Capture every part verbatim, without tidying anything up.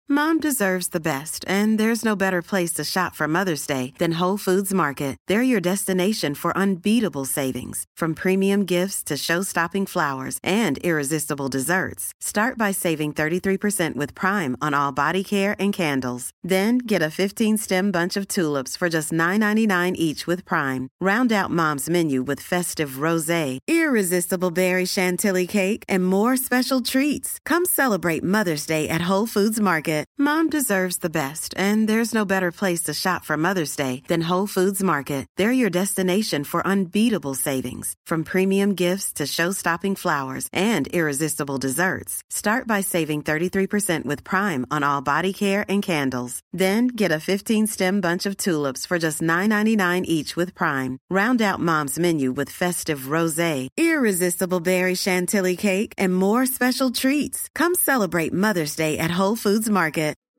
Mom deserves the best, and there's no better place to shop for Mother's Day than Whole Foods Market. They're your destination for unbeatable savings, from premium gifts to show-stopping flowers and irresistible desserts. Start by saving thirty-three percent with Prime on all body care and candles. Then get a fifteen-stem bunch of tulips for just nine ninety-nine each with Prime. Round out Mom's menu with festive rosé, irresistible berry chantilly cake, and more special treats. Come celebrate Mother's Day at Whole Foods Market. Mom deserves the best, and there's no better place to shop for Mother's Day than Whole Foods Market. They're your destination for unbeatable savings, from premium gifts to show-stopping flowers and irresistible desserts. Start by saving thirty-three percent with Prime on all body care and candles. Then get a fifteen-stem bunch of tulips for just nine ninety-nine each with Prime. Round out Mom's menu with festive rosé, irresistible berry chantilly cake, and more special treats. Come celebrate Mother's Day at Whole Foods Market.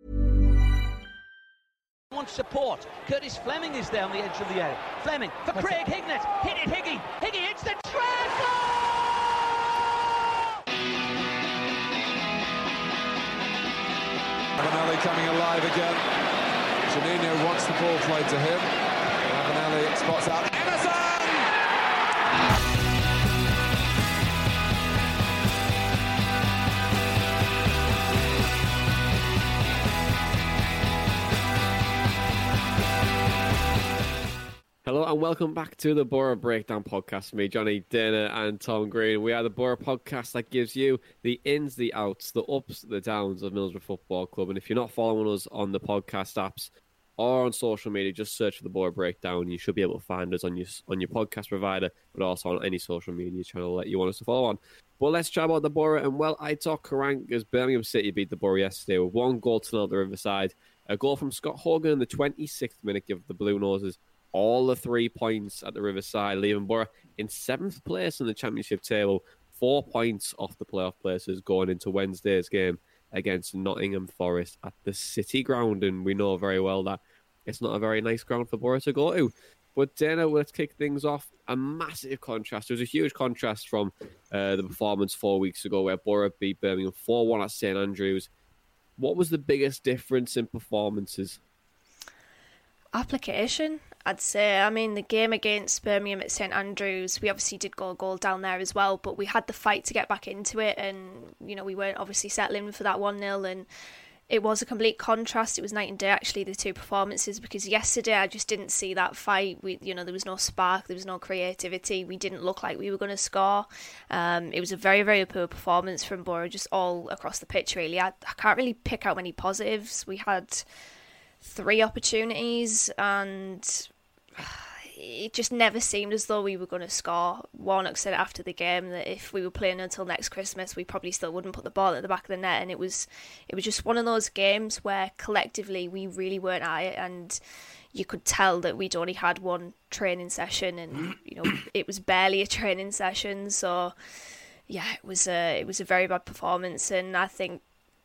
Wants support. Curtis Fleming is there on the edge of the area. Fleming for Craig Hignett. Hit it, Higgy. Higgy hits the treble! Ravanelli coming alive again. Juninho wants the ball played to him. Ravanelli spots out Emerson! Hello and welcome back to the Borough Breakdown podcast. Me, Johnny, Dana and Tom Green. We are the Borough podcast that gives you the ins, the outs, the ups, the downs of Middlesbrough Football Club. And if you're not following us on the podcast apps or on social media, just search for the Borough Breakdown. You should be able to find us on your on your podcast provider, but also on any social media channel that you want us to follow on. But let's chat about the Borough. And well, I talk Karank as Birmingham City beat the Borough yesterday with one goal to nil at the Riverside. A goal from Scott Hogan in the twenty-sixth minute give the Blue Noses all the three points at the Riverside, leaving Borough in seventh place in the Championship table, four points off the playoff places going into Wednesday's game against Nottingham Forest at the City Ground. And we know very well that it's not a very nice ground for Borough to go to. But Dana, let's kick things off. A massive contrast. There was a huge contrast from uh, the performance four weeks ago where Borough beat Birmingham four one at St Andrews. What was the biggest difference in performances? Application, I'd say. I mean, the game against Birmingham at St Andrews, we obviously did go a goal down there as well, but we had the fight to get back into it, and, you know, we weren't obviously settling for that one nil, and it was a complete contrast. It was night and day, actually, the two performances, because yesterday I just didn't see that fight. We, you know, there was no spark, there was no creativity. We didn't look like we were going to score. Um, it was a very, very poor performance from Borough, just all across the pitch, really. I, I can't really pick out many positives. We had three opportunities and it just never seemed as though we were going to score. Warnock said after the game that if we were playing until next Christmas, we probably still wouldn't put the ball at the back of the net, and it was it was just one of those games where collectively we really weren't at it, and you could tell that we'd only had one training session, and you know it was barely a training session. So yeah, it was a it was a very bad performance, and I think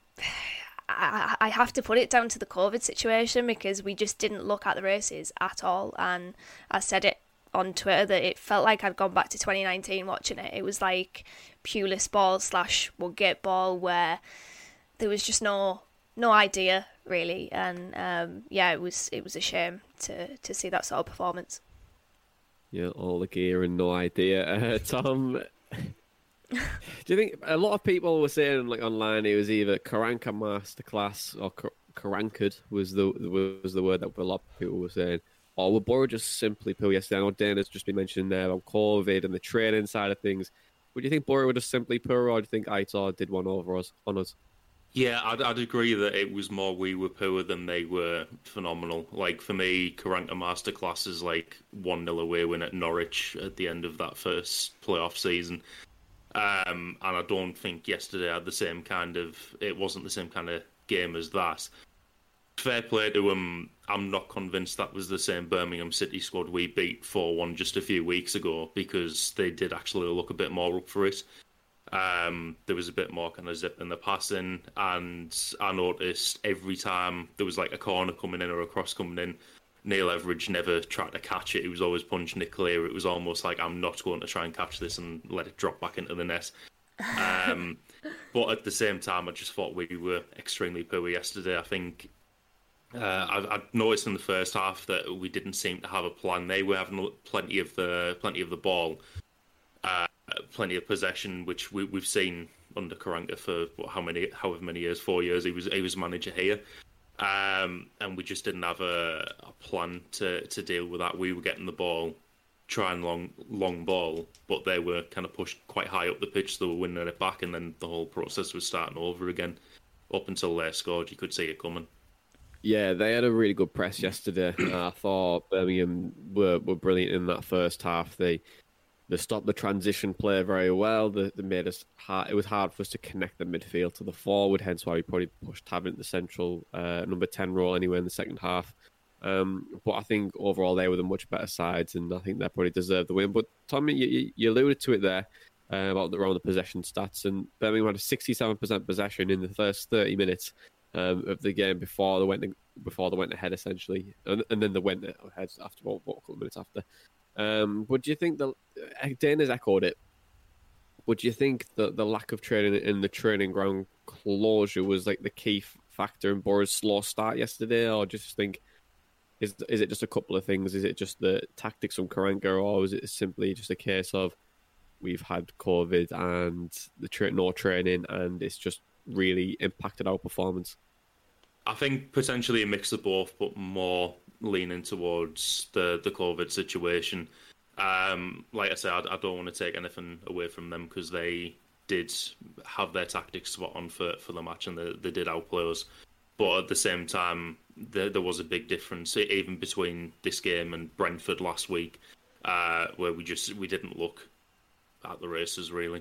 I, I have to put it down to the COVID situation, because we just didn't look at the races at all. And I said it on Twitter that it felt like I'd gone back to twenty nineteen watching it. It was like Pulis ball slash Woodgate ball, where there was just no no idea really. And um, yeah, it was it was a shame to to see that sort of performance. Yeah, all the gear and no idea. Uh, Tom, do you think a lot of people were saying like online it was either Karanka masterclass or Karanked was the was the word that a lot of people were saying, or were Borough just simply poor yesterday? I know Dana's just been mentioning there about COVID and the training side of things. Would you think Borough were just simply poor, or do you think Aitor did one over us on us? Yeah, I'd, I'd agree that it was more we were poor than they were phenomenal. Like, for me, Karanka Masterclass is like one nil away win at Norwich at the end of that first playoff season. Um, and I don't think yesterday had the same kind of... It wasn't the same kind of game as that. Fair play to them. I'm not convinced that was the same Birmingham City squad we beat four one just a few weeks ago, because they did actually look a bit more up for it. Um, there was a bit more kind of zip in the passing, and I noticed every time there was like a corner coming in or a cross coming in, Neil Everidge never tried to catch it. He was always punching it clear. It was almost like, I'm not going to try and catch this and let it drop back into the net. Um, but at the same time, I just thought we were extremely poor yesterday. I think uh, I, I noticed in the first half that we didn't seem to have a plan. They were having plenty of the plenty of the ball, uh, plenty of possession, which we, we've seen under Karanka for what, how many, however many years, four years. He was he was manager here, um, and we just didn't have a, a plan to to deal with that. We were getting the ball, trying long long ball, but they were kind of pushed quite high up the pitch. So they were winning it back, and then the whole process was starting over again. Up until they scored, you could see it coming. Yeah, they had a really good press yesterday. Uh, I thought Birmingham were, were brilliant in that first half. They they stopped the transition play very well. They, they made us hard. It was hard for us to connect the midfield to the forward, hence why we probably pushed Tab into the central uh, number ten role anyway in the second half. Um, but I think overall they were the much better sides, and I think they probably deserved the win. But Tommy, you, you alluded to it there uh, about the, around the possession stats, and Birmingham had a sixty-seven percent possession in the first thirty minutes. Um, of the game before they went before they went ahead essentially, and, and then they went ahead after about what, a couple of minutes after. Um, but do you think the Dana's echoed it? But do you think that the lack of training in the training ground closure was like the key f- factor in Boro's slow start yesterday, or just think is is it just a couple of things? Is it just the tactics from Karanka, or is it simply just a case of we've had COVID and the tra- no training, and it's just really impacted our performance? I think potentially a mix of both, but more leaning towards the, the COVID situation. Um, like I said, I, I don't want to take anything away from them because they did have their tactics spot on for, for the match, and they, they did outplay us. But at the same time, there, there was a big difference even between this game and Brentford last week, uh, where we just we didn't look at the races really.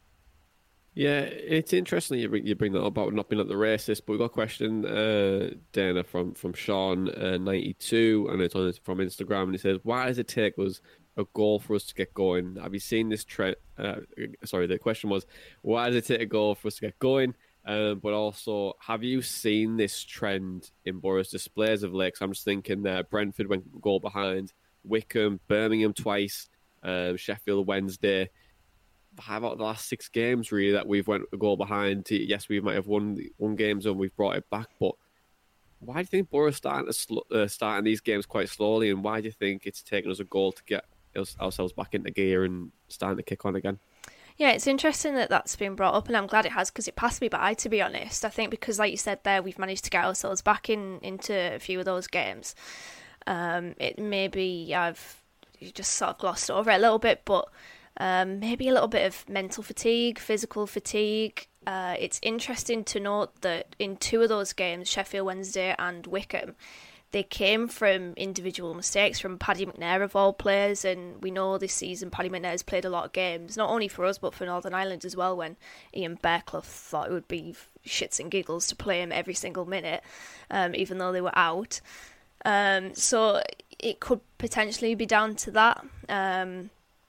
Yeah, it's interesting you bring, you bring that up about not being at the races, but we got a question, uh, Dana, from, from Sean uh, ninety-two, and it's on from Instagram, and he says, why does it take us a goal for us to get going? Have you seen this trend? Uh, sorry, the question was, why does it take a goal for us to get going? Um, but also, have you seen this trend in Boro's displays of late? 'Cause I'm just thinking there, Brentford went a goal behind, Wickham, Birmingham twice, um, Sheffield Wednesday. Five out of the last six games, really, that we've went a goal behind. Yes, we might have won one games and we've brought it back, but why do you think Boro's starting to sl- uh, starting these games quite slowly, and why do you think it's taken us a goal to get us, ourselves back into gear and starting to kick on again? Yeah, it's interesting that that's been brought up, and I'm glad it has, because it passed me by, to be honest. I think because, like you said there, we've managed to get ourselves back in into a few of those games. Um, it maybe I've just sort of glossed over it a little bit, but Um, maybe a little bit of mental fatigue, physical fatigue. Uh, it's interesting to note that in two of those games, Sheffield Wednesday and Wickham, they came from individual mistakes from Paddy McNair of all players, and we know this season Paddy McNair has played a lot of games, not only for us but for Northern Ireland as well, when Ian Bearclough thought it would be shits and giggles to play him every single minute, um, even though they were out. Um, so it could potentially be down to that. Um,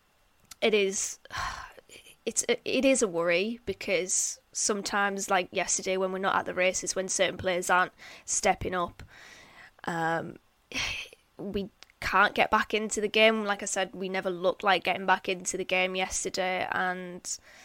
It is, it's it is a worry, because sometimes, like yesterday, when we're not at the races, when certain players aren't stepping up, um, we can't get back into the game. Like I said, we never looked like getting back into the game yesterday, and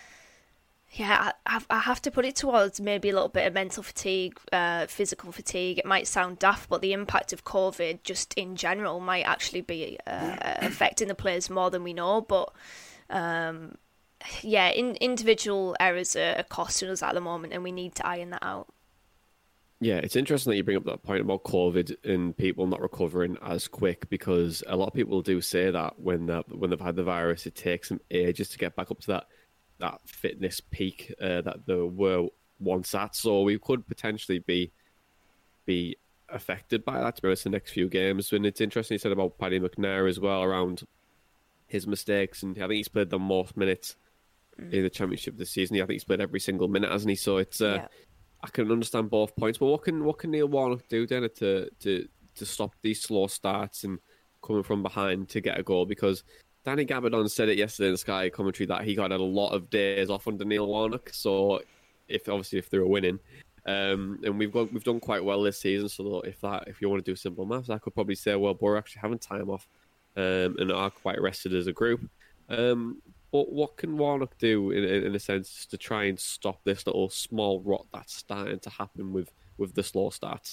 yeah, I, I have to put it towards maybe a little bit of mental fatigue, uh, physical fatigue. It might sound daft, but the impact of COVID just in general might actually be uh, affecting the players more than we know, but Um, yeah, in, individual errors are, are costing us at the moment, and we need to iron that out. Yeah, it's interesting that you bring up that point about COVID and people not recovering as quick, because a lot of people do say that when when they've had the virus, it takes them ages to get back up to that that fitness peak uh, that they were once at. So we could potentially be be affected by that, to be honest, the next few games. And it's interesting you said about Paddy McNair as well, around his mistakes, and I think he's played the most minutes mm. in the Championship this season. I think he's played every single minute, hasn't he? So it's uh, yeah. I can understand both points, but what can what can Neil Warnock do then to to to stop these slow starts and coming from behind to get a goal? Because Danny Gabardon said it yesterday in the Sky commentary that he got a lot of days off under Neil Warnock. So if obviously if they were winning, um, and we've got we've done quite well this season. So if that if you want to do simple maths, I could probably say, well, we're actually having time off. Um, and are quite rested as a group. Um, But what can Warnock do, in, in, in a sense, to try and stop this little small rot that's starting to happen with, with the slow starts?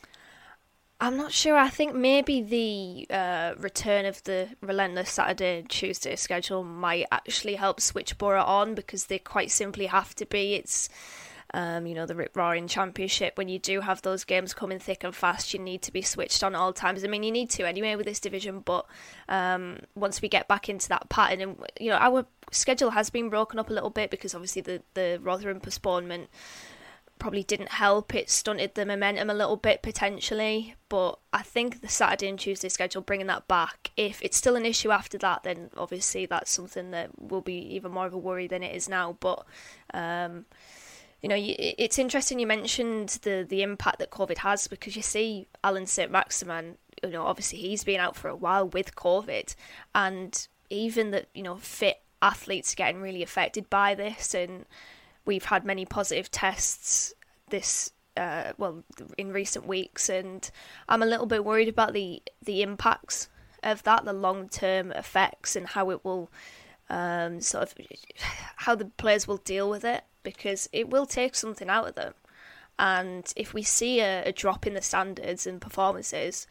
I'm not sure. I think maybe the uh, return of the relentless Saturday and Tuesday schedule might actually help switch Borough on, because they quite simply have to be. It's, um, you know, the rip-roaring championship. When you do have those games coming thick and fast, you need to be switched on at all times. I mean, you need to anyway with this division, but um, once we get back into that pattern, and you know, our schedule has been broken up a little bit because obviously the, the Rotherham postponement probably didn't help. It stunted the momentum a little bit potentially, but I think the Saturday and Tuesday schedule, bringing that back, if it's still an issue after that, then obviously that's something that will be even more of a worry than it is now. But um, you know, it's interesting you mentioned the the impact that COVID has, because you see Alan Saint-Maximin, you know, obviously he's been out for a while with COVID, and even the, you know, fit athletes are getting really affected by this, and we've had many positive tests this, uh, well, in recent weeks, and I'm a little bit worried about the, the impacts of that, the long-term effects, and how it will, um, sort of, how the players will deal with it, because it will take something out of them. And if we see a, a drop in the standards and performances,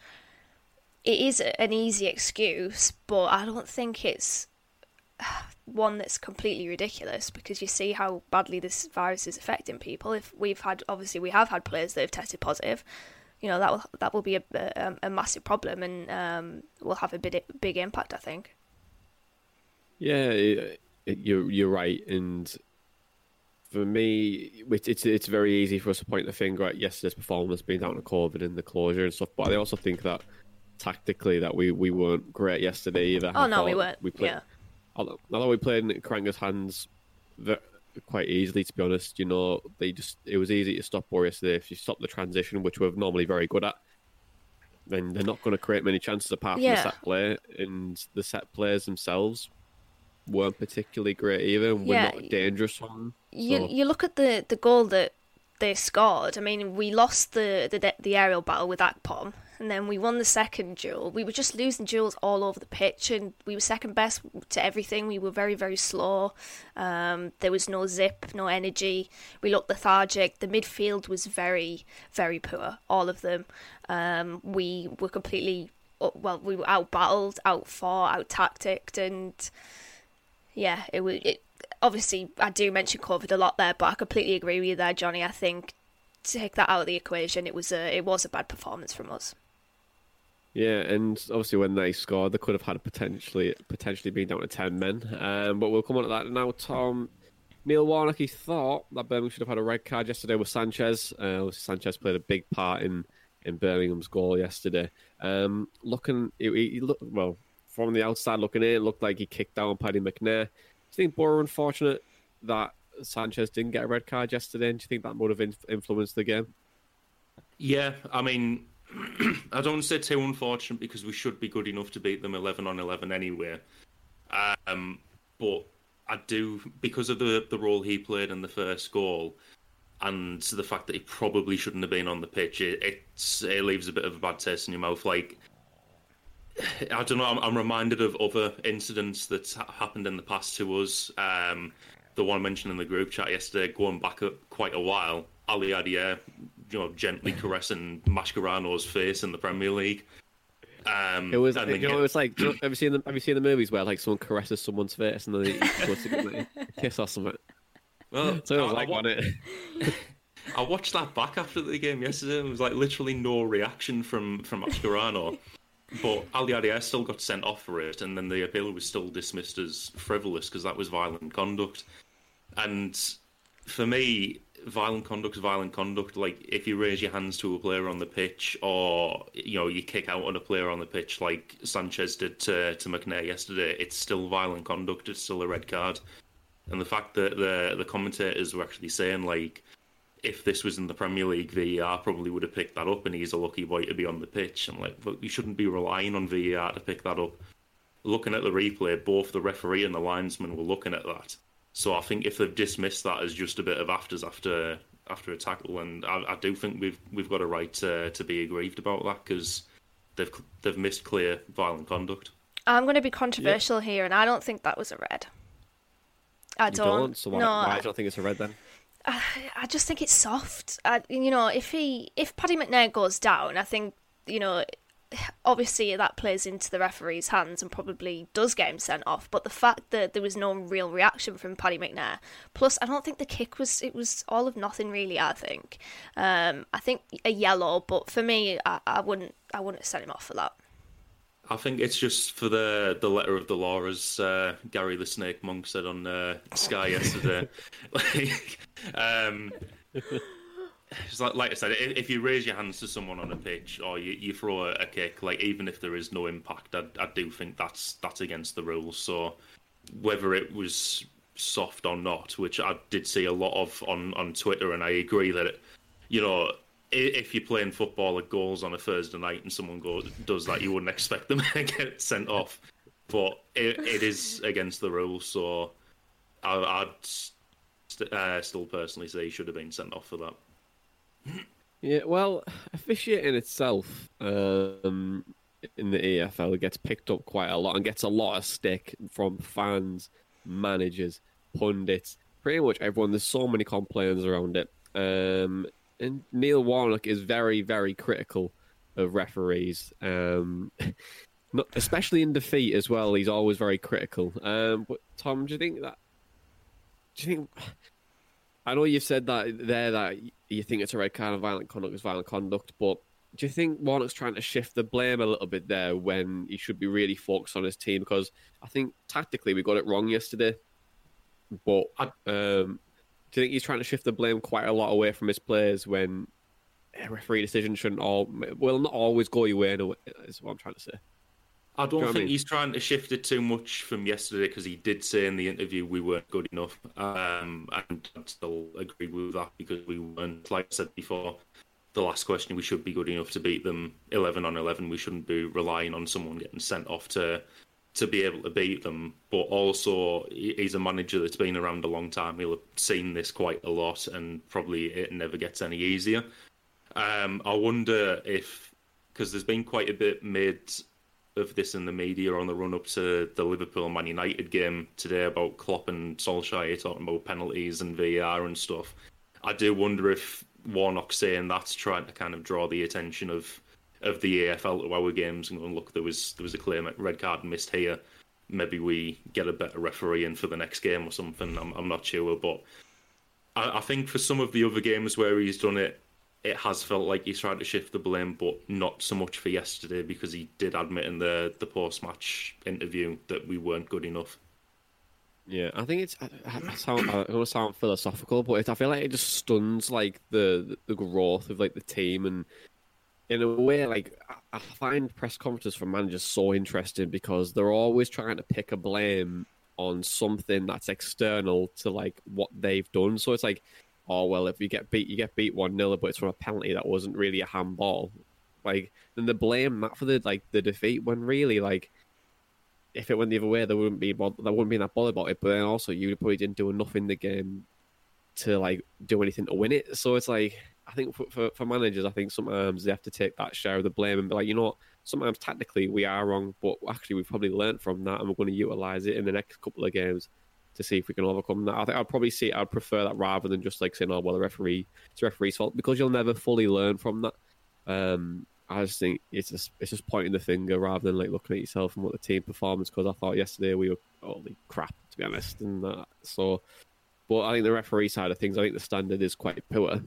it is an easy excuse, but I don't think it's one that's completely ridiculous, because you see how badly this virus is affecting people. If we've had, obviously we have had players that have tested positive, you know, that will that will be a, a, a massive problem, and um, will have a big big impact, I think. Yeah, it, it, you're you're right, and for me, it's it's very easy for us to point the finger at yesterday's performance being down to COVID and the closure and stuff. But I also think that tactically that we, we weren't great yesterday either. Oh I no, we weren't. We played, yeah. Although, although we played in Karanga's hands very, quite easily, to be honest, you know, they just it was easy to stop Borough yesterday. If you stop the transition, which we're normally very good at, then they're not going to create many chances apart from yeah. the set play, and the set players themselves weren't particularly great either, and yeah. we're not dangerous on them. You so. you look at the, the goal that they scored. I mean, we lost the the, the aerial battle with Akpom, and then we won the second duel. We were just losing duels all over the pitch, and we were second best to everything. We were very, very slow. Um, there was no zip, no energy. We looked lethargic. The midfield was very, very poor, all of them. Um, we were completely, well, we were out-battled, out-fought, out-tacticked, and yeah, it was... It, obviously, I do mention COVID a lot there, but I completely agree with you there, Johnny. I think to take that out of the equation, it was a it was a bad performance from us. Yeah, and obviously when they scored, they could have had a potentially potentially been down to ten men. Um, but we'll come on to that now. Tom, Neil Warnock, he thought that Birmingham should have had a red card yesterday with Sanchez. Uh, obviously Sanchez played a big part in, in Birmingham's goal yesterday. Um, looking, he, he looked well from the outside looking in, it looked like he kicked down Paddy McNair. Do you think Borough unfortunate that Sanchez didn't get a red card yesterday? And do you think that would have influenced the game? Yeah, I mean, I don't want to say too unfortunate, because we should be good enough to beat them eleven on eleven anyway. Um, but I do, because of the, the role he played in the first goal, and the fact that he probably shouldn't have been on the pitch, it, it's, it leaves a bit of a bad taste in your mouth. Like, I don't know, I'm, I'm reminded of other incidents that ha- happened in the past to us. Um, the one mentioned in the group chat yesterday, going back up quite a while, Ali Adier, you know, gently caressing Mascherano's face in the Premier League. Um, it was, and you know, it was like, you know, have you seen the have you seen the movies where like someone caresses someone's face and then they go to give them a kiss or something? Well, so it was I, like, I, wasn't it? I watched that back after the game yesterday, and it was like literally no reaction from from Mascherano. But Ali Adier still got sent off for it, and then the appeal was still dismissed as frivolous because that was violent conduct. And for me, violent conduct is violent conduct. Like, if you raise your hands to a player on the pitch, or, you know, you kick out on a player on the pitch like Sanchez did to, to McNair yesterday, it's still violent conduct. It's still a red card. And the fact that the the commentators were actually saying, like, if this was in the Premier League, V A R probably would have picked that up, and he's a lucky boy to be on the pitch. I'm like, look, you shouldn't be relying on V A R to pick that up. Looking at the replay, both the referee and the linesman were looking at that. So I think if they've dismissed that as just a bit of afters after after a tackle, and I, I do think we've we've got a right to to be aggrieved about that, because they've they've missed clear violent conduct. I'm going to be controversial yeah. here, and I don't think that was a red. I You don't. don't? So why, no, why I, do you not think it's a red then? I, I just think it's soft. I, you know, if he if Paddy McNair goes down, I think, you know, obviously that plays into the referee's hands and probably does get him sent off. But the fact that there was no real reaction from Paddy McNair, plus I don't think the kick was it was all of nothing really. I think, um, I think a yellow, but for me, I, I wouldn't I wouldn't have sent him off for that. I think it's just for the the letter of the law, as uh, Gary the Snake Monk said on uh, Sky yesterday. like, um, it's like, like I said, if you raise your hands to someone on a pitch or you, you throw a, a kick, like even if there is no impact, I, I do think that's that's against the rules. So whether it was soft or not, which I did see a lot of on, on Twitter, and I agree that it, you know. If you're playing football at goals on a Thursday night and someone goes does that, you wouldn't expect them to get sent off. But it, it is against the rules, so I, I'd st- uh, still personally say he should have been sent off for that. Yeah, well, officiating itself um, in the E F L gets picked up quite a lot and gets a lot of stick from fans, managers, pundits, pretty much everyone. There's so many complaints around it. Um, And Neil Warnock is very, very critical of referees, um, not, especially in defeat as well. He's always very critical. Um, but Tom, do you think that? Do you think? I know you've said that there that you think it's a red card and violent conduct is violent conduct, but do you think Warnock's trying to shift the blame a little bit there when he should be really focused on his team? Because I think tactically we got it wrong yesterday, but. Um, Do you think he's trying to shift the blame quite a lot away from his players when a referee decision shouldn't all well not always go your way? Is what I'm trying to say. I don't Do you know think I mean? he's trying to shift it too much from yesterday, because he did say in the interview we weren't good enough, um, and I'd still agree with that because we weren't. Like I said before, the last question, we should be good enough to beat them eleven on eleven. We shouldn't be relying on someone getting sent off to. to be able to beat them, but also he's a manager that's been around a long time. He'll have seen this quite a lot, and probably it never gets any easier. Um, I wonder if, because there's been quite a bit made of this in the media on the run-up to the Liverpool-Man United game today about Klopp and Solskjaer talking about penalties and V A R and stuff. I do wonder if Warnock saying that's trying to kind of draw the attention of of the A F L to our games and going, look, there was there was a clear red card missed here. Maybe we get a better referee in for the next game or something. I'm I'm not sure, but I, I think for some of the other games where he's done it, it has felt like he's tried to shift the blame, but not so much for yesterday, because he did admit in the the post match interview that we weren't good enough. Yeah, I think it's. I, I sound, I don't sound philosophical, but it, I feel like it just stuns like the the growth of like the team. And in a way, like I find press conferences from managers so interesting because they're always trying to pick a blame on something that's external to like what they've done. So it's like, oh well, if you get beat, you get beat one nil, but it's from a penalty that wasn't really a handball. Like then they blame that for the like the defeat when really like if it went the other way, they wouldn't be bod- they wouldn't be that bothered about it. But then also you probably didn't do enough in the game to like do anything to win it. So it's like. I think for, for, for managers, I think sometimes they have to take that share of the blame and be like, you know what, sometimes tactically we are wrong, but actually we've probably learned from that and we're going to utilise it in the next couple of games to see if we can overcome that. I think I'd probably see, I'd prefer that rather than just like saying, oh, well, the referee, it's the referee's fault, because you'll never fully learn from that. Um, I just think it's just, it's just pointing the finger rather than like looking at yourself and what the team performance, because I thought yesterday we were, holy crap, to be honest. And uh, so, but I think the referee side of things, I think the standard is quite poor.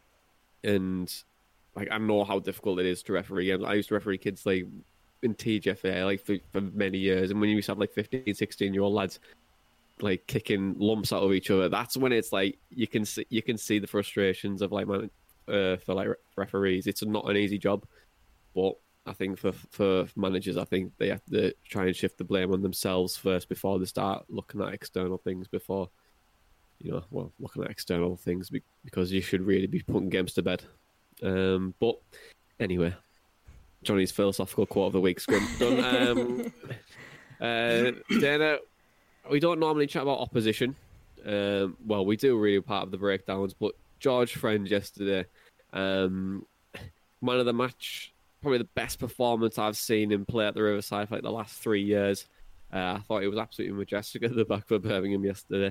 And like I know how difficult it is to referee games. I used to referee kids like in T G F A like for, for many years, and when you used to have like fifteen, sixteen year old lads like kicking lumps out of each other, that's when it's like you can see you can see the frustrations of like man, uh, for like referees. It's not an easy job, but I think for for managers, I think they have to try and shift the blame on themselves first before they start looking at external things. Before. You know, well, looking at external things because you should really be putting games to bed. Um, but anyway, Johnny's philosophical quote of the week's done. Um, uh, Dana, we don't normally chat about opposition. Um, well, we do really part of the breakdowns, but George Friend yesterday, um, man of the match, probably the best performance I've seen him play at the Riverside for like the last three years. Uh, I thought he was absolutely majestic at the back for Birmingham yesterday.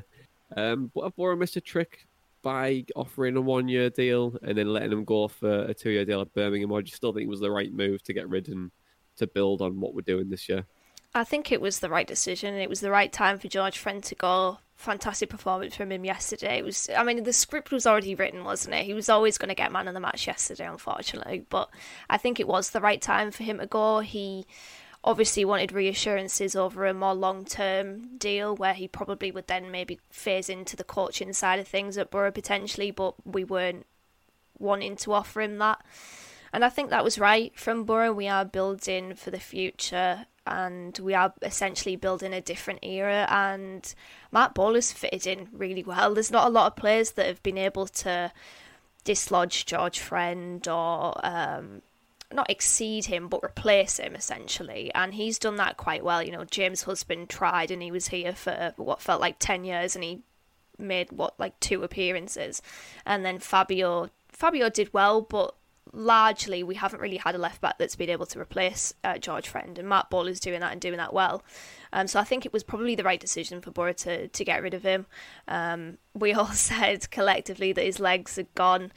Um, but have Borough missed a trick by offering a one-year deal and then letting him go for a two-year deal at Birmingham, or do you still think it was the right move to get rid and to build on what we're doing this year? I think it was the right decision. It was the right time for George Friend to go. Fantastic performance from him yesterday. It was, I mean, the script was already written, wasn't it? He was always going to get man of the match yesterday, unfortunately. But I think it was the right time for him to go. He obviously wanted reassurances over a more long-term deal where he probably would then maybe phase into the coaching side of things at Borough potentially, but we weren't wanting to offer him that. And I think that was right from Borough. We are building for the future and we are essentially building a different era, and Matt Ball has fitted in really well. There's not a lot of players that have been able to dislodge George Friend or um, not exceed him, but replace him, essentially. And he's done that quite well. You know, James Husband tried, and he was here for what felt like ten years, and he made, what, like two appearances. And then Fabio, Fabio did well, but largely we haven't really had a left back that's been able to replace uh, George Friend, and Matt Ball is doing that and doing that well. Um, so I think it was probably the right decision for Borough to, to get rid of him. Um, we all said collectively that his legs are gone,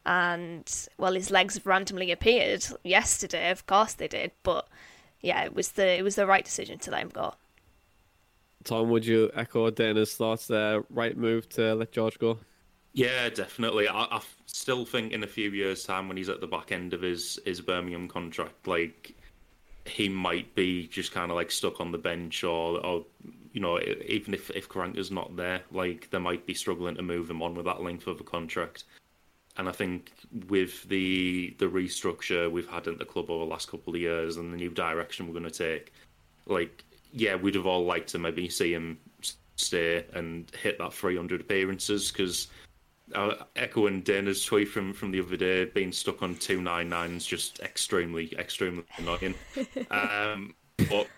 and well, his legs randomly appeared yesterday. Of course they did, but yeah, it was the it was the right decision to let him go. Tom, would you echo Dana's thoughts there? Right move to let George go? Yeah, definitely. I, I still think in a few years' time, when he's at the back end of his, his Birmingham contract, like, he might be just kind of like stuck on the bench, or, or you know, even if if Karanka's not there, like, they might be struggling to move him on with that length of a contract. And I think with the the restructure we've had in the club over the last couple of years and the new direction we're going to take, like, yeah, we'd have all liked to maybe see him stay and hit that three hundred appearances, because Uh, echoing Dana's tweet from, from the other day, being stuck on two ninety-nine is just extremely, extremely annoying. um, but,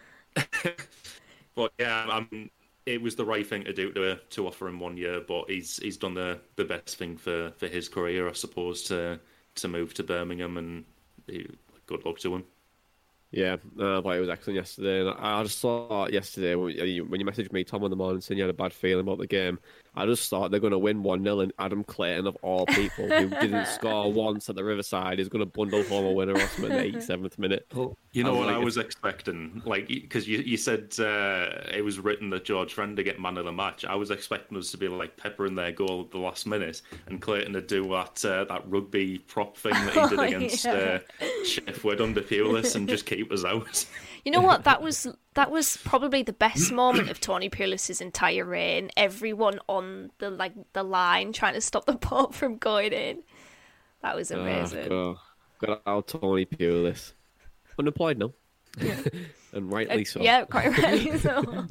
but yeah, I mean, it was the right thing to do to to offer him one year. But he's he's done the, the best thing for, for his career, I suppose, to to move to Birmingham, and he, good luck to him. Yeah, uh, I thought it was excellent yesterday. And I just thought yesterday, when you, when you messaged me, Tom, in the morning, saying you had a bad feeling about the game, I just thought they're going to win one nil, and Adam Clayton, of all people, who didn't score once at the Riverside, is going to bundle home a winner off him in the eighty-seventh minute. Oh, you know I what like, I was expecting? Like, because you, you said uh, it was written that George Friend to get man of the match. I was expecting us to be like peppering their goal at the last minute, and Clayton to do that uh, that rugby prop thing that he did against oh, yeah. uh, Sheffield under Pulis and just keep us out. You know what? That was that was probably the best moment of Tony Pulis' entire reign. Everyone on the like the line trying to stop the ball from going in. That was amazing. Oh, got out Tony Pulis. Unemployed now. Yeah. And rightly so. Uh, yeah, quite rightly so.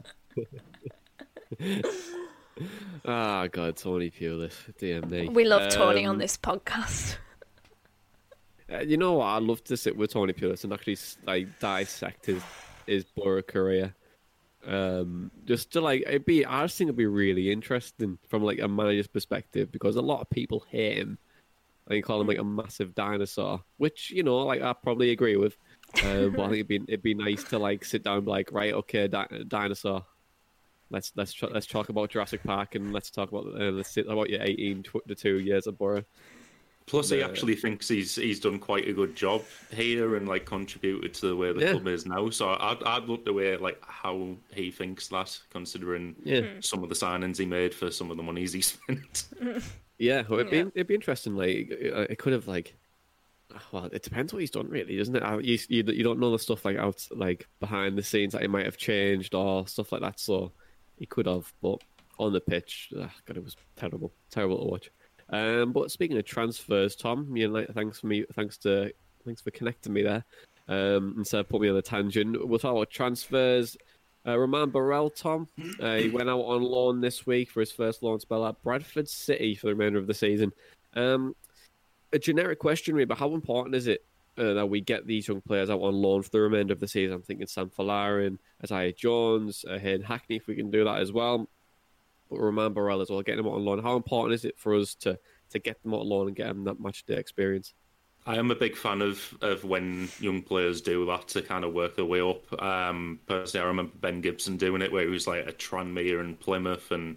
Ah, oh, God, Tony Pulis. Dear me. We love Tony um, on this podcast. Uh, you know what? I'd love to sit with Tony Pulis and actually like dissect his his Borough career. Um, just to like, it'd be. I just think it'd be really interesting from like a manager's perspective, because a lot of people hate him. I think call him like a massive dinosaur, which, you know, like I probably agree with. Um, but I think it'd be it'd be nice to like sit down and be like, right, okay, di- dinosaur. Let's let's tr- let's talk about Jurassic Park, and let's talk about uh, let's sit about your eighteen to two years at Borough. Plus, he actually thinks he's he's done quite a good job here and like contributed to the way the yeah. club is now. So I'd I'd love to hear like how he thinks that, considering yeah. some of the signings he made for some of the monies he spent. Yeah, well, it'd be yeah. it'd be interesting. Like it could have like, well, it depends what he's done, really, doesn't it? You you, you don't know the stuff like out like behind the scenes that he might have changed or stuff like that. So he could have, but on the pitch, ugh, God, it was terrible, terrible to watch. Um, but speaking of transfers, Tom, you know, thanks for me, thanks to, thanks for connecting me there. Um, instead of putting me on a tangent, we'll talk about transfers. Uh, Romain Barrel, Tom, uh, he went out on loan this week for his first loan spell at Bradford City for the remainder of the season. Um, a generic question, really, but how important is it uh, that we get these young players out on loan for the remainder of the season? I'm thinking Sam Folarin, Isaiah Jones, uh, Hayden Hackney, if we can do that as well. But Romain Barrel as well, getting them out on loan. How important is it for us to, to get them out on loan and get them that match day experience? I am a big fan of, of when young players do that to kind of work their way up. Um, personally, I remember Ben Gibson doing it, where he was like at Tranmere and Plymouth and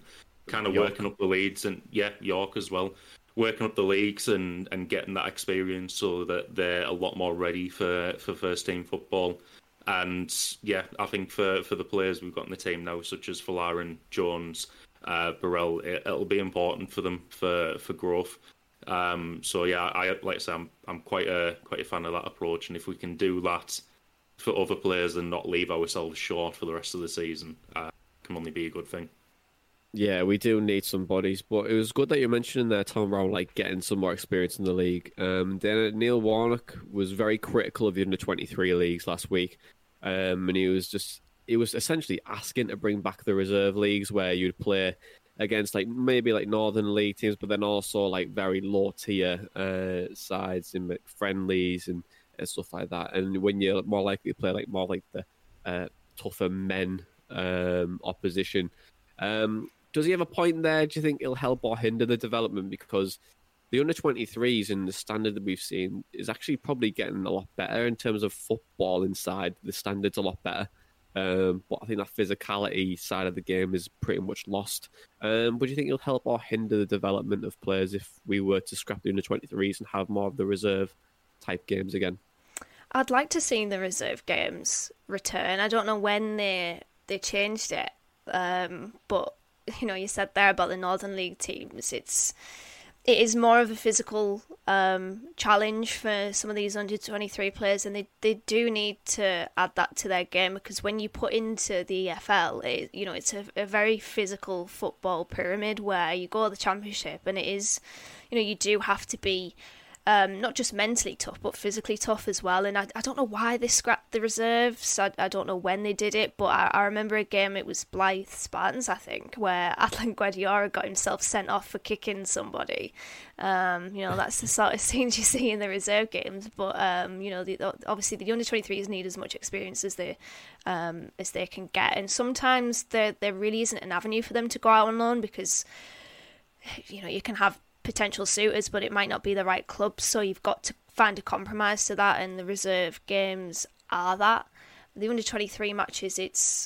kind of York. working up the leagues, and yeah, York as well, working up the leagues and, and getting that experience so that they're a lot more ready for, for first team football. And yeah, I think for, for the players we've got in the team now, such as Folarin, Jones, uh, Burrell, it, it'll be important for them for, for growth. Um, so yeah, I like I say, I'm I'm quite a quite a fan of that approach, and if we can do that for other players and not leave ourselves short for the rest of the season, uh, can only be a good thing. Yeah, we do need some bodies, but it was good that you mentioned there, Tom, around like getting some more experience in the league. Um, then Neil Warnock was very critical of the under twenty-three leagues last week, um, and he was just he was essentially asking to bring back the reserve leagues where you'd play against like maybe like Northern League teams, but then also like very low tier uh, sides in like friendlies and, and stuff like that. And when you're more likely to play like more like the uh, tougher men um, opposition. Um, Does he have a point there? Do you think it'll help or hinder the development? Because the under twenty-threes and the standard that we've seen is actually probably getting a lot better in terms of football inside. The standard's a lot better. Um, but I think that physicality side of the game is pretty much lost. Um, but do you think it'll help or hinder the development of players if we were to scrap the under twenty-threes and have more of the reserve type games again? I'd like to see the reserve games return. I don't know when they they changed it, um, but you know, you said there about the Northern League teams. It's it is more of a physical um, challenge for some of these under twenty-three players, and they, they do need to add that to their game, because when you put into the E F L, it, you know, it's a, a very physical football pyramid where you go to the Championship, and it is, you know, you do have to be Um, not just mentally tough, but physically tough as well. And I, I don't know why they scrapped the reserves. I, I don't know when they did it, but I, I remember a game, it was Blythe Spartans, I think, where Atlan Guadiara got himself sent off for kicking somebody. Um, you know, that's the sort of scenes you see in the reserve games. But, um, you know, the, obviously the under twenty-threes need as much experience as they um, as they can get. And sometimes there, there really isn't an avenue for them to go out on loan, because, you know, you can have potential suitors, but it might not be the right club, so you've got to find a compromise to that, and the reserve games are that. The under twenty-three matches, it's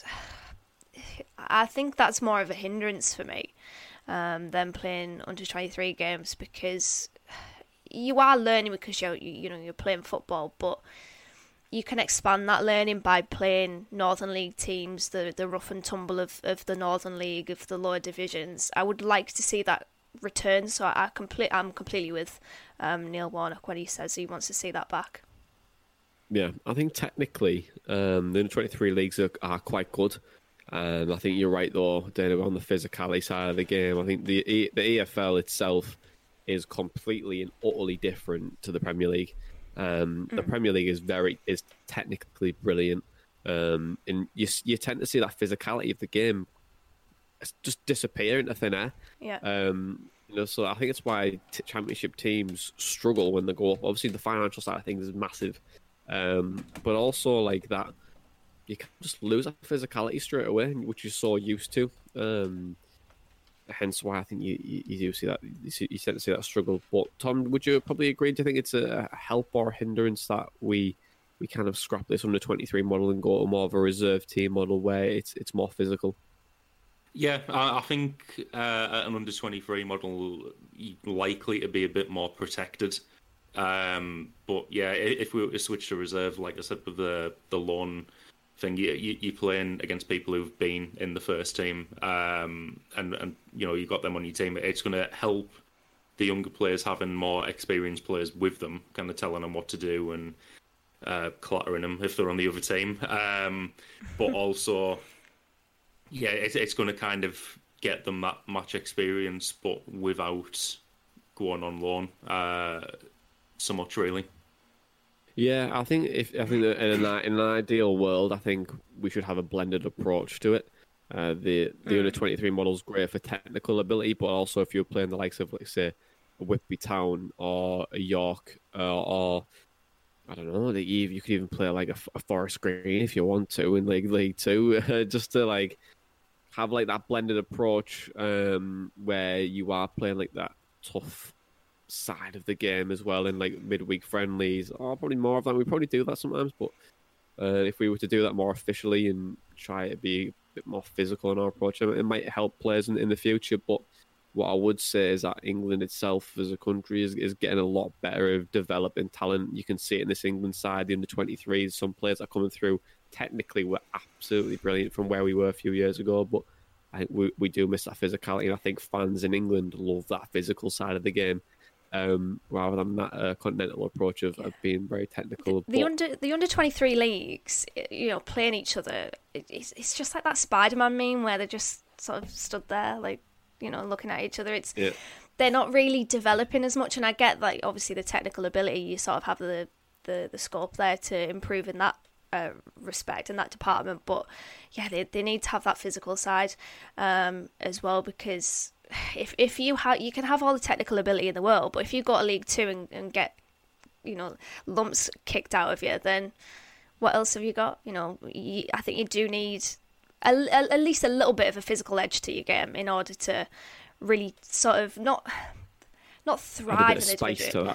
I think that's more of a hindrance for me um, than playing under twenty-three games, because you are learning because you're you, you know you're playing football, but you can expand that learning by playing Northern League teams, the the rough and tumble of, of the Northern League, of the lower divisions. I would like to see that return, so I complete I'm completely with um, Neil Warnock when he says he wants to see that back. Yeah, I think technically um, the under twenty-three leagues are, are quite good. Um, I think you're right though, Dana, on the physicality side of the game. I think the e- the E F L itself is completely and utterly different to the Premier League. Um, mm. The Premier League is very is technically brilliant, um, and you you tend to see that physicality of the game just disappear into thin air. Yeah. Um, you know, so I think it's why t- championship teams struggle when they go up. Obviously, the financial side of things is massive, um, but also like that, you can just lose that physicality straight away, which you're so used to. Um, hence why I think you, you, you do see that you, see, you tend to see that struggle. But Tom, would you probably agree? Do you think it's a help or a hindrance that we we kind of scrap this under twenty-three model and go to more of a reserve team model where it's it's more physical? Yeah, I, I think uh, an under twenty-three model likely to be a bit more protected. Um, but yeah, if we were to switch to reserve, like I said, with the the loan thing, you, you, you're playing against people who've been in the first team, um, and and you know you got them on your team. It's going to help the younger players having more experienced players with them, kind of telling them what to do and uh, clattering them if they're on the other team. Um, but also, yeah, it's, it's going to kind of get them that match experience, but without going on loan uh, so much, really. Yeah, I think if I think that in an, in an ideal world, I think we should have a blended approach to it. Uh, the the under twenty-three model is great for technical ability, but also if you're playing the likes of, like, say, a Whitby Town or a York, uh, or I don't know, the Eve, you could even play like a, a Forest Green if you want to in League League Two, just to like have like that blended approach um, where you are playing like that tough side of the game as well in like midweek friendlies, or probably more of that. We probably do that sometimes, but uh, if we were to do that more officially and try to be bit more physical in our approach. It might help players in, in the future, but what I would say is that England itself as a country is, is getting a lot better at developing talent. You can see it in this England side, the under twenty-threes. Some players are coming through technically were absolutely brilliant from where we were a few years ago, but I think we, we do miss that physicality. And I think fans in England love that physical side of the game, um, rather than that uh, continental approach of, yeah. of being very technical. The but... under the under twenty-three leagues, you know, playing each other, it, it's, it's just like that Spider-Man meme where they just sort of stood there, like, you know, looking at each other. It's yeah. They're not really developing as much, and I get, like, obviously the technical ability, you sort of have the, the, the scope there to improve in that uh, respect, in that department, but yeah, they they need to have that physical side um, as well, because if if you have, you can have all the technical ability in the world, but if you go to League Two and, and get, you know, lumps kicked out of you, then what else have you got? You know, you, I think you do need a, a, at least a little bit of a physical edge to your game in order to really sort of not not thrive in the division.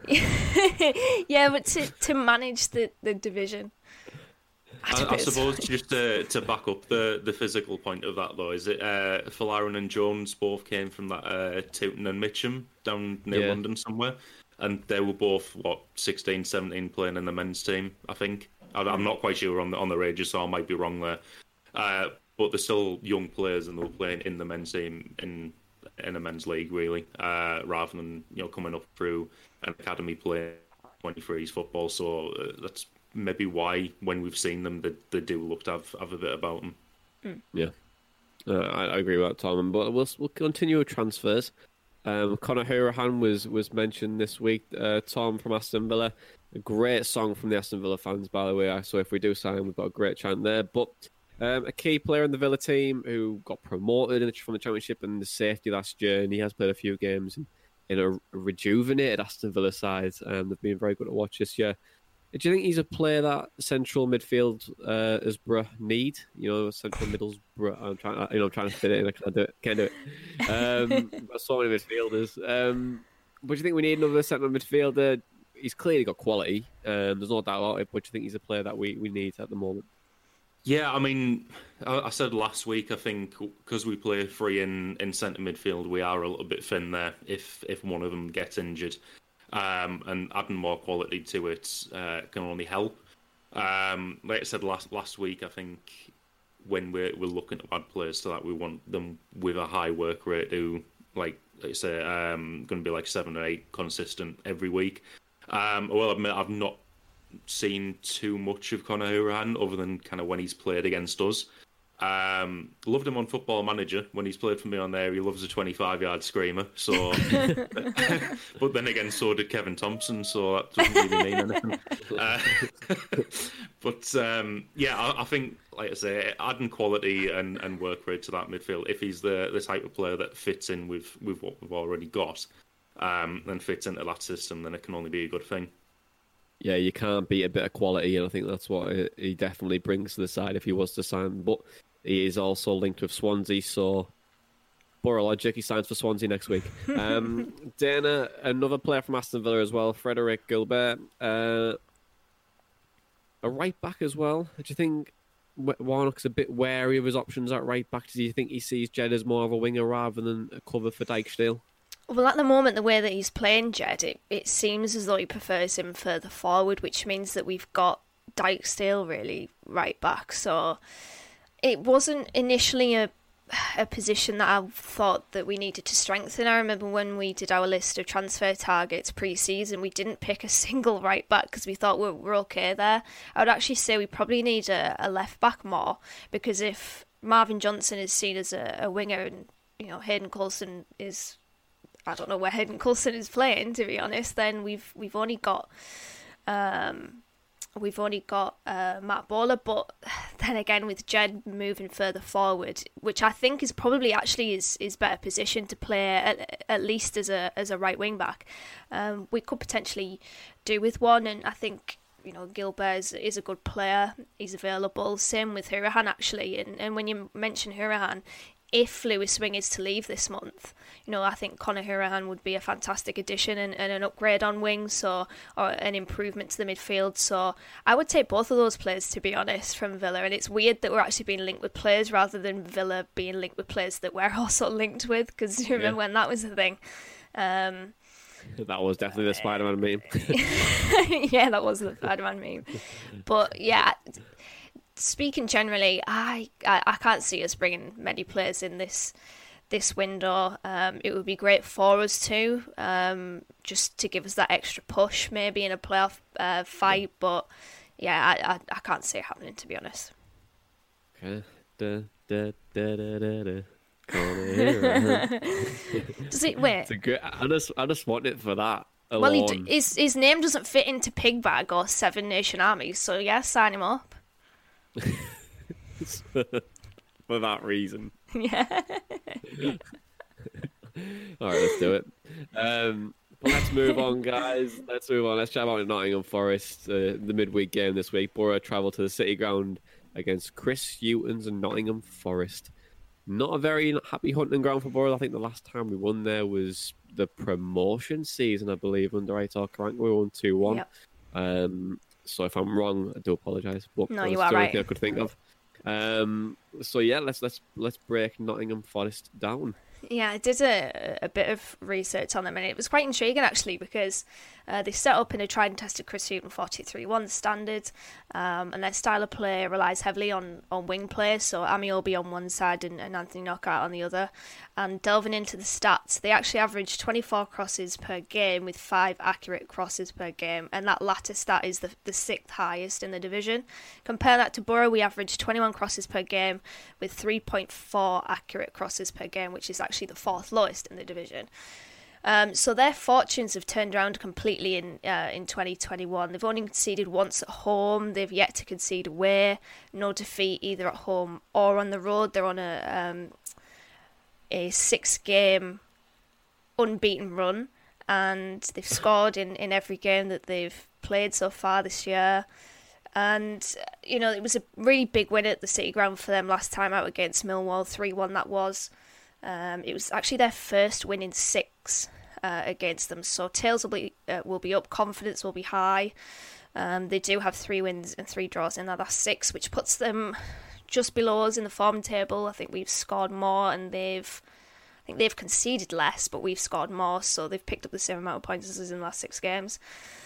Yeah, but to, to manage the, the division. I, I suppose just to, to back up the, the physical point of that, though, is it uh, Folarin and Jones both came from that uh, Towton and Mitcham down near yeah. London somewhere, and they were both, what, sixteen, seventeen playing in the men's team, I think. I, I'm not quite sure on the, on the ages, so I might be wrong there. Uh, but they're still young players, and they were playing in the men's team in in a men's league, really, uh, rather than, you know, coming up through an academy playing twenty-threes football. So uh, that's maybe why, when we've seen them, they, they do look to have, have a bit about them. Mm. Yeah, uh, I, I agree with that, Tom. But we'll we'll continue with transfers. Um, Conor Hourihane was was mentioned this week. Uh, Tom from Aston Villa, a great song from the Aston Villa fans, by the way. So if we do sign, we've got a great chant there. But um, a key player in the Villa team who got promoted in the, from the Championship and the safety last year, and he has played a few games in, in a rejuvenated Aston Villa side. Um, they've been very good to watch this year. Do you think he's a player that central midfield uh, as Bruh need? You know, central middles Bruh. I'm trying, you know, I'm trying to fit it in. I can't do it. Can't do it. Um, so many midfielders. Um, but do you think we need another central midfielder? He's clearly got quality. Um, there's no doubt about it. But do you think he's a player that we, we need at the moment? Yeah, I mean, I, I said last week, I think, because we play three in, in centre midfield, we are a little bit thin there if if one of them gets injured. Um, and adding more quality to it uh, can only help. Um, like I said last last week, I think when we're, we're looking to add players to that, we want them with a high work rate who, like, like I say, um, going to be like seven or eight consistent every week. Um, well, admit I've not seen too much of Conor Hourihane other than kind of when he's played against us. Um, loved him on Football Manager when he's played for me on there. He loves a twenty-five yard screamer. So, but then again, so did Kevin Thompson. So that doesn't really mean anything. Uh, but um, yeah, I, I think, like I say, adding quality and, and work rate to that midfield. If he's the the type of player that fits in with, with what we've already got, um, and fits into that system, then it can only be a good thing. Yeah, you can't beat a bit of quality, and I think that's what he definitely brings to the side if he was to sign. But he is also linked with Swansea, so Borough logic, he signs for Swansea next week. Um, Dana, another player from Aston Villa as well, Frederick Gilbert, uh, a right back as well. Do you think Warnock's a bit wary of his options at right back? Do you think he sees Jed as more of a winger rather than a cover for Dijksteel? Well, at the moment, the way that he's playing Jed, it, it seems as though he prefers him further forward, which means that we've got Dijksteel really right back. So it wasn't initially a a position that I thought that we needed to strengthen. I remember when we did our list of transfer targets pre-season, we didn't pick a single right back because we thought we're, we're okay there. I would actually say we probably need a, a left back more, because if Marvin Johnson is seen as a, a winger and, you know, Hayden Coulson is... I don't know where Hayden Coulson is playing, to be honest. Then we've we've only got um, we've only got uh, Matt Bowler, but then again with Jed moving further forward, which I think is probably actually is is better positioned to play at, at least as a as a right wing back. Um, we could potentially do with one, and I think, you know, Gilbert is, is a good player. He's available. Same with Hourihane, actually. And and when you mention Hourihane, if Lewis Swing is to leave this month, you know, I think Conor Hourihane would be a fantastic addition and, and an upgrade on wing, so or an improvement to the midfield. So I would take both of those players, to be honest, from Villa. And it's weird that we're actually being linked with players rather than Villa being linked with players that we're also linked with, because you remember yeah. when that was the thing. Um, that was definitely the Spider-Man meme. Yeah, that was the Spider-Man meme. But yeah, speaking generally, I, I I can't see us bringing many players in this this window. Um, it would be great for us too, um, just to give us that extra push, maybe in a playoff uh, fight. But yeah, I, I I can't see it happening, to be honest. Okay. Da, da, da, da, da, da. Does it wait? It's a good, I just I just want it for that. Alone. Well, he, his his name doesn't fit into Pigbag or Seven Nation Army, so yeah, sign him up. For that reason. Yeah. All right, let's do it. Um, but let's move on, guys. Let's move on. Let's chat about Nottingham Forest, uh, the midweek game this week. Borough travel to the City Ground against Chris Hughton's and Nottingham Forest. Not a very happy hunting ground for Borough. I think the last time we won there was the promotion season, I believe, under Aitor Karanka. We won two one. Yep. Um, so if I'm wrong, I do apologise. But no, you are right. I could think of. Um, so yeah, let's let's let's break Nottingham Forest down. Yeah, I did a, a bit of research on them, and it was quite intriguing actually, because uh, they set up in a tried and tested Chris Hughton four two three one standard, um, and their style of play relies heavily on, on wing play, so Amiobi on one side and, and Anthony Knockout on the other. And delving into the stats, they actually averaged twenty-four crosses per game with five accurate crosses per game, and that latter stat is the, the sixth highest in the division. Compare that to Borough, we averaged twenty-one crosses per game with three point four accurate crosses per game, which is actually the fourth lowest in the division. Um, so their fortunes have turned around completely in uh, in twenty twenty-one. They've only conceded once at home. They've yet to concede away. No defeat either at home or on the road. They're on a um, a six-game unbeaten run, and they've scored in, in every game that they've played so far this year. And, you know, it was a really big win at the City Ground for them last time out against Millwall, three one that was. Um, it was actually their first win in six uh, against them, so tails will be uh, will be up, confidence will be high. Um, they do have three wins and three draws in their last six, which puts them just below us in the form table. I think we've scored more, and they've I think they've conceded less, but we've scored more, so they've picked up the same amount of points as us in the last six games.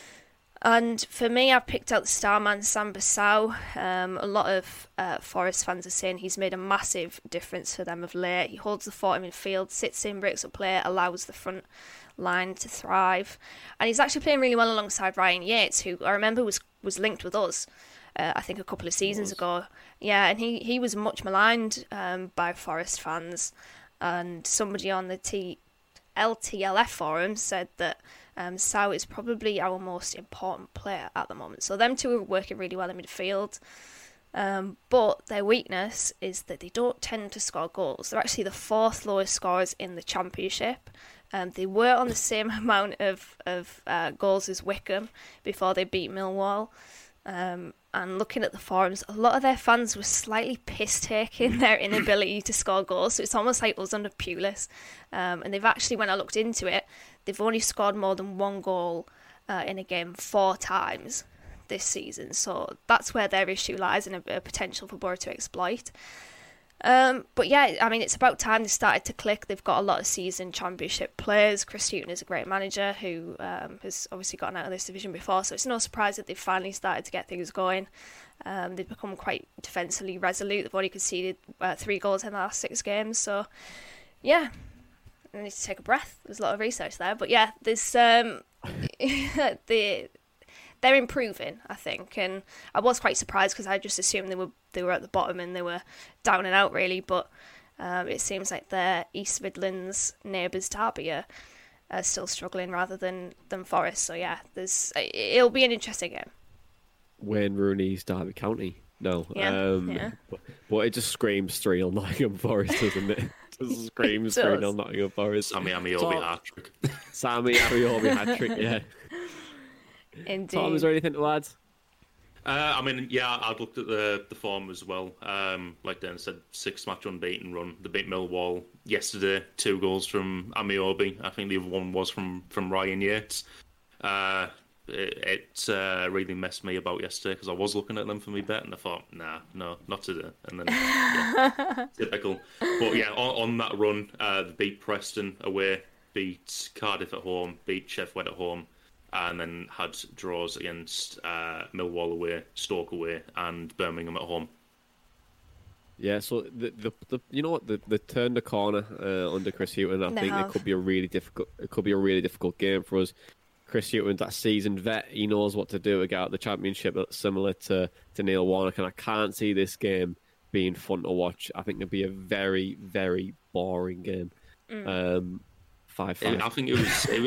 And for me, I've picked out the star man, Sam Bissau. Um, a lot of uh, Forest fans are saying he's made a massive difference for them of late. He holds the fort in midfield, sits in, breaks up play, allows the front line to thrive. And he's actually playing really well alongside Ryan Yates, who I remember was, was linked with us, uh, I think a couple of seasons ago. Yeah, and he, he was much maligned um, by Forest fans. And somebody on the T- L T L F forum said that Um, Sau is probably our most important player at the moment. So them two are working really well in midfield. Um, but their weakness is that they don't tend to score goals. They're actually the fourth lowest scorers in the Championship. Um, they were on the same amount of, of uh, goals as Wickham before they beat Millwall. Um, and looking at the forums, a lot of their fans were slightly piss-taking their inability to score goals. So it's almost like us under Pulis. Um, and they've actually, when I looked into it, they've only scored more than one goal uh, in a game four times this season. So that's where their issue lies, and a, a potential for Borough to exploit. Um, but yeah, I mean, it's about time they started to click. They've got a lot of seasoned Championship players. Chris Hughton is a great manager who um, has obviously gotten out of this division before, so it's no surprise that they've finally started to get things going. Um, they've become quite defensively resolute. They've already conceded uh, three goals in the last six games, so yeah, I need to take a breath. There's a lot of research there, but yeah, there's um, the. They're improving, I think, and I was quite surprised because I just assumed they were they were at the bottom and they were down and out really. But um, it seems like their East Midlands neighbours Derby are, are still struggling rather than, than Forest. So yeah, there's it'll be an interesting game. Wayne Rooney's Derby County, no, yeah, um, yeah. But, but it just screams three nil Nottingham Forest, doesn't it? It just screams three nil Nottingham Forest. Sammy Amiobi hat trick. Sammy Amiobi hat trick, yeah. Indeed. Tom, is there anything to add? Uh, I mean, yeah, I'd looked at the the form as well. Um, like Dan said, six match unbeaten run. They beat Millwall yesterday. Two goals from Amiobi. I think the other one was from from Ryan Yates. Uh, it it uh, really messed me about yesterday because I was looking at them for me bet and I thought, nah, no, not today. And then yeah, typical. But yeah, on, on that run, uh, they beat Preston away, beat Cardiff at home, beat Sheffield Wednesday at home. And then had draws against uh, Millwall away, Stoke away, and Birmingham at home. Yeah, so the the, the you know what the the turned the corner uh, under Chris Hughton. I They think have. it could be a really difficult. It could be a really difficult game for us. Chris Hughton's that seasoned vet. He knows what to do to get out the Championship, similar to to Neil Warnock. And I can't see this game being fun to watch. I think it'd be a very very boring game. Mm. Um, Five, five. I think it was. It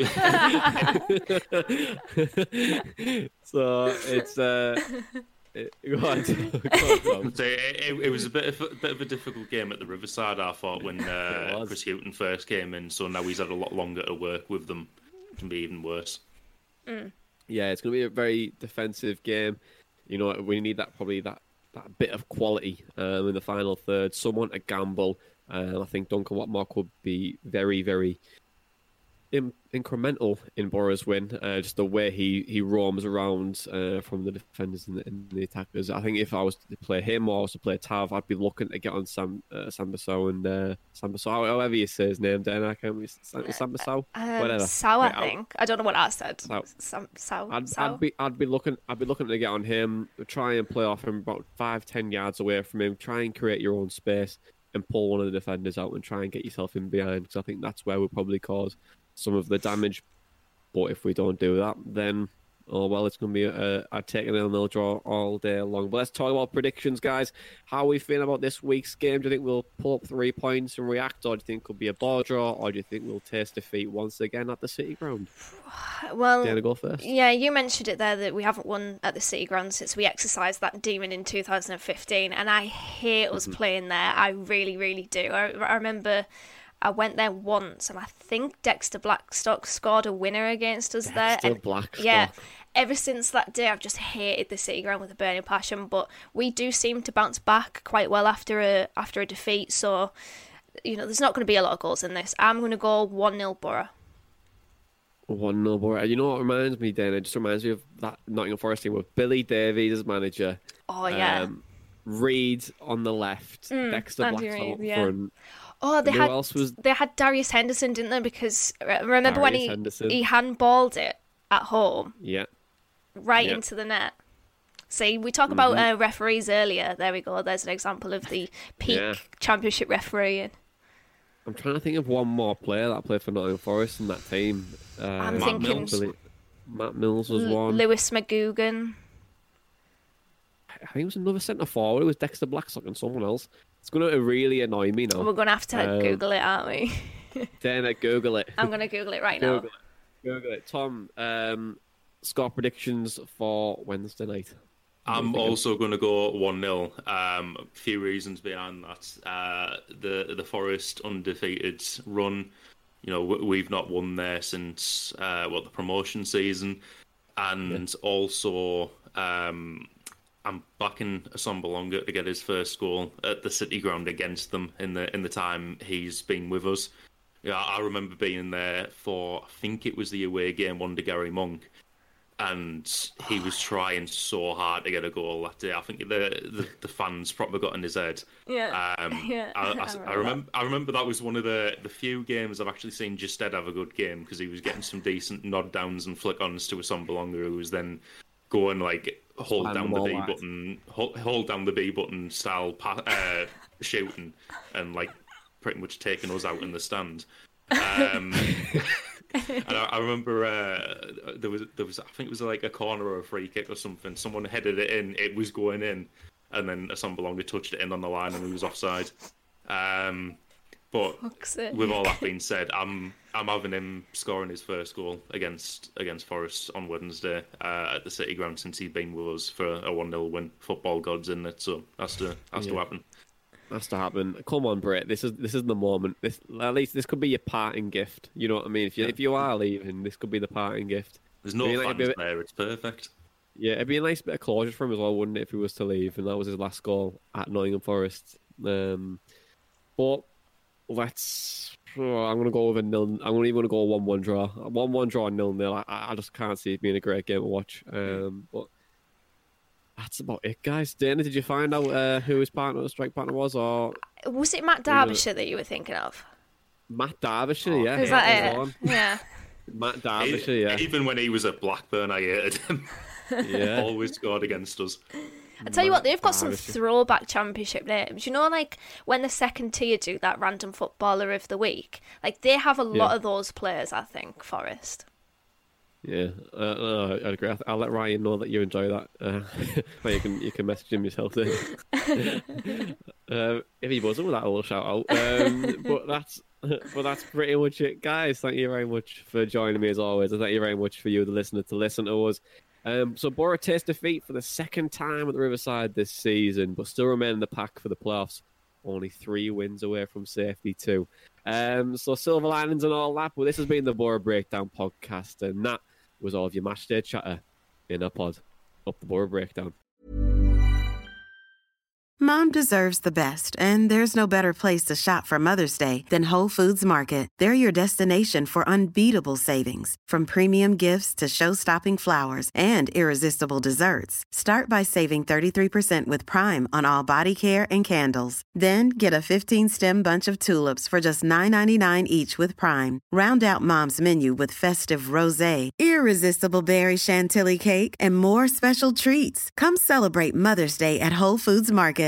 was... so it's uh, it, go on, go on, so it, it, it was a bit of a bit of a difficult game at the Riverside. I thought when uh, Chris Hughton first came in, so now he's had a lot longer to work with them. It can be even worse. Mm. Yeah, it's going to be a very defensive game. You know, we need that probably that, that bit of quality um, in the final third. Someone to gamble. Um, I think Duncan Watmock would be very, very in, incremental in Boro's win. Uh, just the way he, he roams around uh, from the defenders and the, and the attackers. I think if I was to play him or I was to play Tav, I'd be looking to get on Sam uh, Sambaso and uh, Sambaso, however you say his name, Dan. I can't remember. Sam, Sambaso, Um, whatever. Sow, I Right, I'll- think. I don't know what I said. Sow. Some, sow, I'd, sow. I'd be I'd be looking I'd be looking to get on him, try and play off him about five ten yards away from him, try and create your own space and pull one of the defenders out and try and get yourself in behind, because I think that's where we'll probably cause some of the damage. But if we don't do that, then oh well, it's going to be a, a take a nil-nil draw all day long. But let's talk about predictions, guys. How are we feeling about this week's game? Do you think we'll pull up three points and react, or do you think it'll be a ball draw, or do you think we'll taste defeat once again at the City Ground? Well, Dana, go first. yeah, you mentioned it there that we haven't won at the City Ground since we exercised that demon in two thousand fifteen, and I hate us Mm-hmm. playing there. I really, really do. I, I remember I went there once, and I think Dexter Blackstock scored a winner against us there. Dexter and Blackstock. Yeah, ever since that day, I've just hated the City Ground with a burning passion. But we do seem to bounce back quite well after a after a defeat. So, you know, there's not going to be a lot of goals in this. I'm going to go one nil Borough. One nil Borough. You know what reminds me, Dana? It just reminds me of that Nottingham Forest team with Billy Davies as manager. Oh yeah. Um, Reed on the left, Mm, Dexter Andy Blackstock Reid, up yeah. front. Oh, they And had who else was they had Darius Henderson, didn't they? Because uh, remember when Darius he Henderson. he handballed it at home Yeah. right Yeah. into the net. See, we talk about uh, referees earlier. There we go. There's an example of the peak Yeah. championship refereeing. I'm trying to think of one more player that played for Nottingham Forest in that team. Uh, I'm Matt thinking Mills. Billy- Matt Mills was L- one. Lewis McGugan. I think it was another centre forward. It was Dexter Blackstock and someone else. It's going to really annoy me now. We're going to have to Um, Google it, aren't we? Dana, Google it. I'm going to Google it right now. Google it. Google it. Tom, um, score predictions for Wednesday night. I'm also going to go one nil. Um, a few reasons behind that. Uh, the the Forest undefeated run. You know, w- we've not won there since uh, what the promotion season, and also um, I'm backing Assombalonga to get his first goal at the City Ground against them in the in the time he's been with us. Yeah, I remember being there for I think it was the away game under Gary Monk. And he was trying so hard to get a goal that day. I think the the, the fans probably got in his head. Yeah. Um, Yeah, I, I, I I remember remember. I remember that was one of the, the few games I've actually seen Justed have a good game because he was getting some decent nod downs and flick ons to Assombalonga, who was then going like hold Slam down them the all B out. button, hold, hold down the B button style pa- uh, shooting, and like pretty much taking us out in the stand. Um, and I, I remember uh, there was there was I think it was like a corner or a free kick or something. Someone headed it in, it was going in, and then Assombalonga touched it in on the line and he was offside. Um, but Fuck's sake. with all that being said, I'm I'm having him scoring his first goal against against Forest on Wednesday uh, at the City Ground since he's been with us for a one nil win. Football gods in it, so that's to has to Yeah. happen. Has to happen. Come on, Brett. This is this is the moment. This at least this could be your parting gift. You know what I mean? If you Yeah. if you are leaving, this could be the parting gift. There's no Do you think it'd fans be a bit- there. It's perfect. Yeah, it'd be a nice bit of closure for him as well, wouldn't it, if he was to leave? And that was his last goal at Nottingham Forest. Um, but let's. Oh, I'm gonna go with a nil. I'm gonna even gonna go a one-one draw. A one-one draw, nil-nil. I, I just can't see it being a great game to watch. Um, but that's about it, guys. Dana, did you find out uh, who his partner, strike partner was, or Was it Matt Derbyshire that you were thinking of? Matt Derbyshire? Yeah, Is yeah, that he's it? on. Yeah. Matt Derbyshire. Yeah, Even when he was at Blackburn, I hated him. yeah. Always scored against us. I tell you what, they've got some Derbyshire. throwback championship names. You know, like when the second tier do that random footballer of the week, like they have a lot Yeah. of those players. I think Forest. Yeah, uh, uh, I agree. I'll let Ryan know that you enjoy that. Uh, well, you can you can message him yourself then. uh, if he wasn't with that, I will shout out. Um, but that's but that's pretty much it, guys. Thank you very much for joining me as always, and thank you very much for you, the listener, to listen to us. Um, so Borough taste defeat for the second time at the Riverside this season, but still remain in the pack for the playoffs. Only three wins away from safety too. Um, so silver linings and all that. But this has been the Borough Breakdown podcast, and that was all of your match day chatter in a pod. Up the Borough Breakdown. Mom deserves the best, and there's no better place to shop for Mother's Day than Whole Foods Market. They're your destination for unbeatable savings, from premium gifts to show-stopping flowers and irresistible desserts. Start by saving thirty-three percent with Prime on all body care and candles. Then get a fifteen-stem bunch of tulips for just nine ninety-nine each with Prime. Round out Mom's menu with festive rosé, irresistible berry chantilly cake, and more special treats. Come celebrate Mother's Day at Whole Foods Market.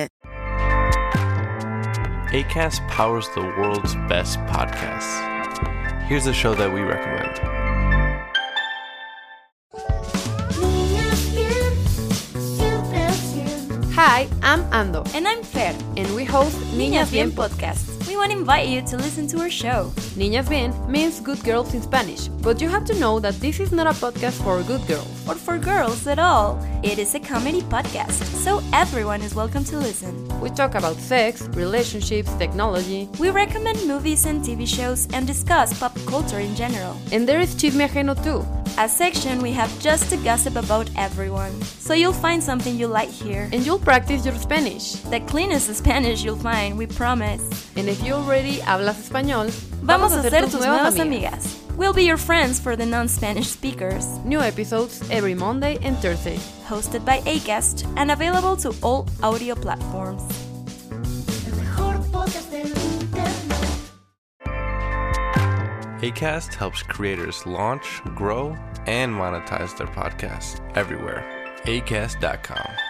Acast powers the world's best podcasts. Here's a show that we recommend. Hi, I'm Ando. And I'm Fer. And we host Niñas Bien podcast. We want to invite you to listen to our show. Niñas Bien means good girls in Spanish, but you have to know that this is not a podcast for good girls. Or for girls at all. It is a comedy podcast, so everyone is welcome to listen. We talk about sex, relationships, technology. We recommend movies and T V shows and discuss pop culture in general. And there is Chisme Ajeno too. A section we have just to gossip about everyone. So you'll find something you like here. And you'll practice your Spanish. The cleanest Spanish you'll find, we promise. And if you already hablas español, vamos a ser tus nuevas amigas. We'll be your friends for the non-Spanish speakers. New episodes every Monday and Thursday. Hosted by Acast and available to all audio platforms. Acast helps creators launch, grow, and monetize their podcasts everywhere. acast dot com.